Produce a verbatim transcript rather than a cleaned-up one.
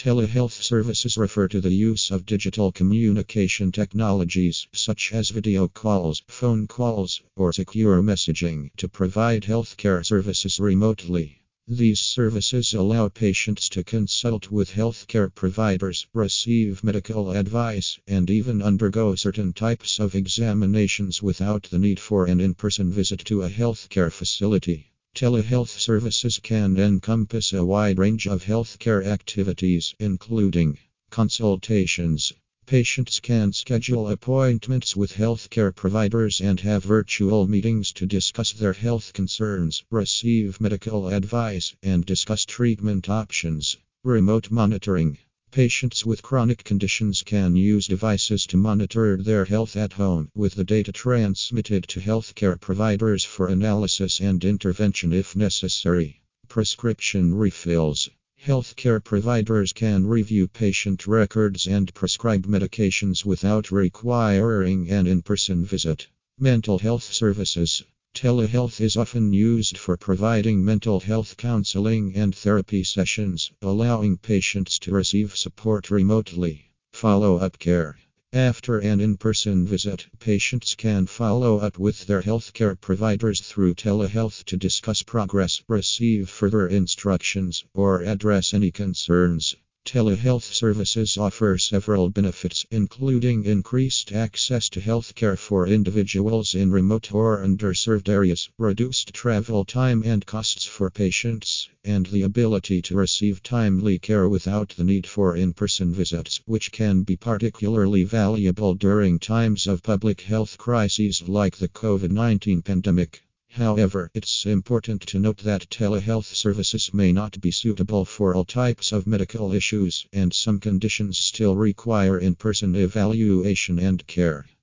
Telehealth services refer to the use of digital communication technologies such as video calls, phone calls, or secure messaging to provide healthcare services remotely. These services allow patients to consult with healthcare providers, receive medical advice, and even undergo certain types of examinations without the need for an in-person visit to a healthcare facility. Telehealth services can encompass a wide range of healthcare activities, including consultations. Patients can schedule appointments with healthcare providers and have virtual meetings to discuss their health concerns, receive medical advice, and discuss treatment options. Remote monitoring. Patients with chronic conditions can use devices to monitor their health at home, with the data transmitted to healthcare providers for analysis and intervention if necessary. Prescription refills. Healthcare providers can review patient records and prescribe medications without requiring an in-person visit. Mental health services. Telehealth is often used for providing mental health counseling and therapy sessions, allowing patients to receive support remotely. Follow-up care. After an in-person visit, patients can follow up with their healthcare providers through telehealth to discuss progress, receive further instructions, or address any concerns. Telehealth services offer several benefits, including increased access to healthcare for individuals in remote or underserved areas, reduced travel time and costs for patients, and the ability to receive timely care without the need for in-person visits, which can be particularly valuable during times of public health crises like the COVID nineteen pandemic. However, it's important to note that telehealth services may not be suitable for all types of medical issues, and some conditions still require in-person evaluation and care.